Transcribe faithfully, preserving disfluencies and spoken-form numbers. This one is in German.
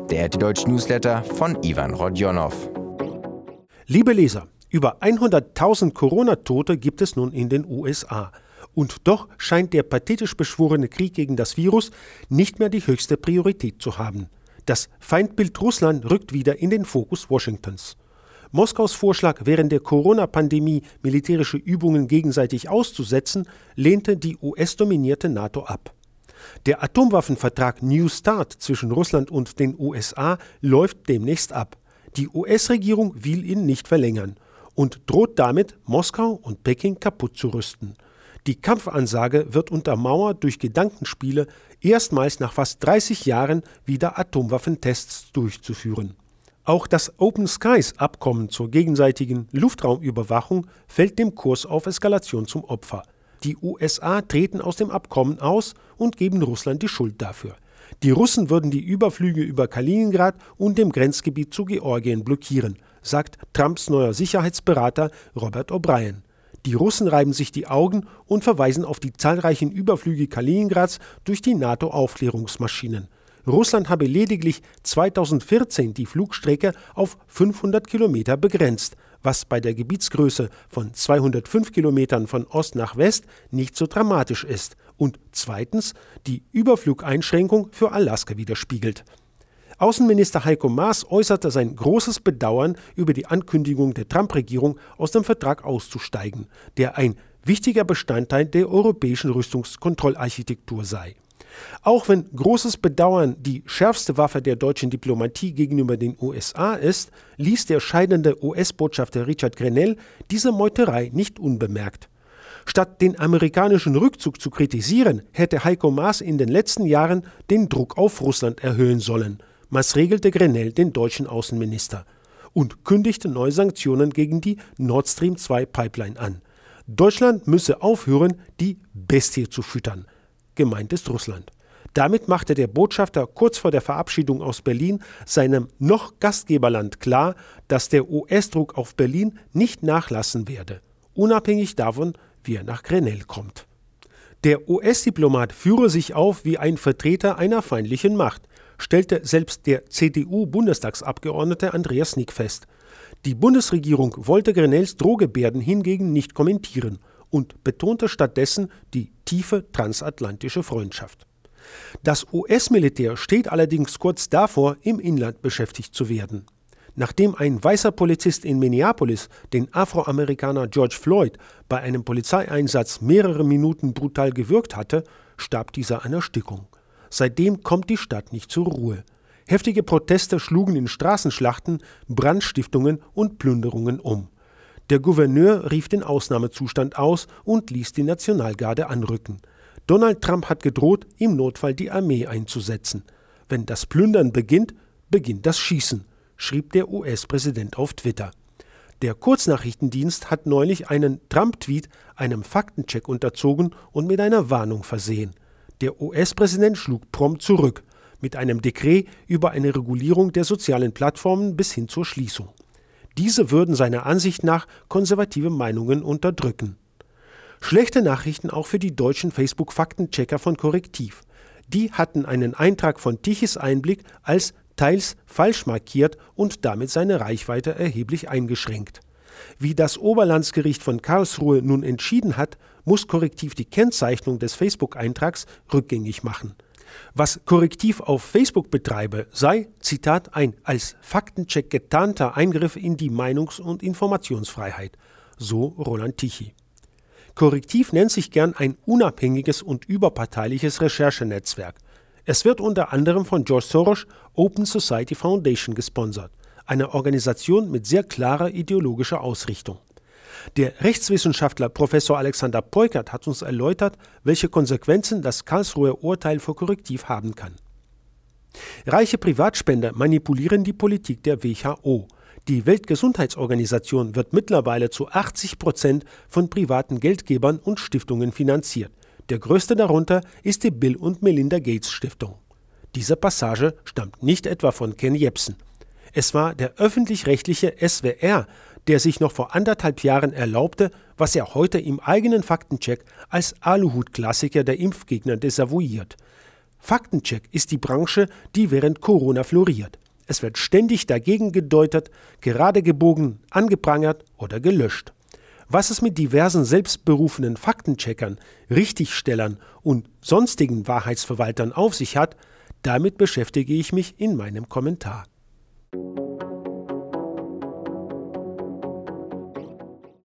der R T Deutsch Newsletter von Ivan Rodionow. Liebe Leser, über hunderttausend Corona-Tote gibt es nun in den U S A. Und doch scheint der pathetisch beschworene Krieg gegen das Virus nicht mehr die höchste Priorität zu haben. Das Feindbild Russland rückt wieder in den Fokus Washingtons. Moskaus Vorschlag, während der Corona-Pandemie militärische Übungen gegenseitig auszusetzen, lehnte die U S-dominierte NATO ab. Der Atomwaffenvertrag New START zwischen Russland und den U S A läuft demnächst ab. Die U S-Regierung will ihn nicht verlängern und droht damit, Moskau und Peking kaputt zu rüsten. Die Kampfansage wird untermauert durch Gedankenspiele, erstmals nach fast dreißig Jahren wieder Atomwaffentests durchzuführen. Auch das Open Skies-Abkommen zur gegenseitigen Luftraumüberwachung fällt dem Kurs auf Eskalation zum Opfer. Die U S A treten aus dem Abkommen aus und geben Russland die Schuld dafür. Die Russen würden die Überflüge über Kaliningrad und dem Grenzgebiet zu Georgien blockieren, sagt Trumps neuer Sicherheitsberater Robert O'Brien. Die Russen reiben sich die Augen und verweisen auf die zahlreichen Überflüge Kaliningrads durch die NATO-Aufklärungsmaschinen. Russland habe lediglich zweitausendvierzehn die Flugstrecke auf fünfhundert Kilometer begrenzt, was bei der Gebietsgröße von zweihundertfünf Kilometern von Ost nach West nicht so dramatisch ist und zweitens die Überflugeinschränkung für Alaska widerspiegelt. Außenminister Heiko Maas äußerte sein großes Bedauern über die Ankündigung der Trump-Regierung, aus dem Vertrag auszusteigen, der ein wichtiger Bestandteil der europäischen Rüstungskontrollarchitektur sei. Auch wenn großes Bedauern die schärfste Waffe der deutschen Diplomatie gegenüber den U S A ist, ließ der scheidende U S-Botschafter Richard Grenell diese Meuterei nicht unbemerkt. Statt den amerikanischen Rückzug zu kritisieren, hätte Heiko Maas in den letzten Jahren den Druck auf Russland erhöhen sollen, maßregelte Grenell den deutschen Außenminister und kündigte neue Sanktionen gegen die Nord Stream zwei Pipeline an. Deutschland müsse aufhören, die Bestie zu füttern. Gemeint ist Russland. Damit machte der Botschafter kurz vor der Verabschiedung aus Berlin seinem noch Gastgeberland klar, dass der U S-Druck auf Berlin nicht nachlassen werde, unabhängig davon, wie er nach Grenell kommt. Der U S-Diplomat führe sich auf wie ein Vertreter einer feindlichen Macht, stellte selbst der C D U-Bundestagsabgeordnete Andreas Nick fest. Die Bundesregierung wollte Grenells Drohgebärden hingegen nicht kommentieren und betonte stattdessen die tiefe transatlantische Freundschaft. Das U S-Militär steht allerdings kurz davor, im Inland beschäftigt zu werden. Nachdem ein weißer Polizist in Minneapolis den Afroamerikaner George Floyd bei einem Polizeieinsatz mehrere Minuten brutal gewürgt hatte, starb dieser an Erstickung. Seitdem kommt die Stadt nicht zur Ruhe. Heftige Proteste schlugen in Straßenschlachten, Brandstiftungen und Plünderungen um. Der Gouverneur rief den Ausnahmezustand aus und ließ die Nationalgarde anrücken. Donald Trump hat gedroht, im Notfall die Armee einzusetzen. Wenn das Plündern beginnt, beginnt das Schießen, schrieb der U S-Präsident auf Twitter. Der Kurznachrichtendienst hat neulich einen Trump-Tweet einem Faktencheck unterzogen und mit einer Warnung versehen. Der U S-Präsident schlug prompt zurück, mit einem Dekret über eine Regulierung der sozialen Plattformen bis hin zur Schließung. Diese würden seiner Ansicht nach konservative Meinungen unterdrücken. Schlechte Nachrichten auch für die deutschen Facebook-Faktenchecker von Korrektiv. Die hatten einen Eintrag von Tichys Einblick als teils falsch markiert und damit seine Reichweite erheblich eingeschränkt. Wie das Oberlandesgericht von Karlsruhe nun entschieden hat, muss Korrektiv die Kennzeichnung des Facebook-Eintrags rückgängig machen. Was Korrektiv auf Facebook betreibe, sei, Zitat, ein als Faktencheck getarnter Eingriff in die Meinungs- und Informationsfreiheit, so Roland Tichy. Korrektiv nennt sich gern ein unabhängiges und überparteiliches Recherchenetzwerk. Es wird unter anderem von George Soros Open Society Foundation gesponsert, eine Organisation mit sehr klarer ideologischer Ausrichtung. Der Rechtswissenschaftler Professor Alexander Peukert hat uns erläutert, welche Konsequenzen das Karlsruher Urteil für Korrektiv haben kann. Reiche Privatspender manipulieren die Politik der W H O. Die Weltgesundheitsorganisation wird mittlerweile zu achtzig Prozent von privaten Geldgebern und Stiftungen finanziert. Der größte darunter ist die Bill und Melinda Gates Stiftung. Diese Passage stammt nicht etwa von Ken Jebsen. Es war der öffentlich-rechtliche S W R, der sich noch vor anderthalb Jahren erlaubte, was er heute im eigenen Faktencheck als Aluhut-Klassiker der Impfgegner desavouiert. Faktencheck ist die Branche, die während Corona floriert. Es wird ständig dagegen gedeutet, gerade gebogen, angeprangert oder gelöscht. Was es mit diversen selbstberufenen Faktencheckern, Richtigstellern und sonstigen Wahrheitsverwaltern auf sich hat, damit beschäftige ich mich in meinem Kommentar.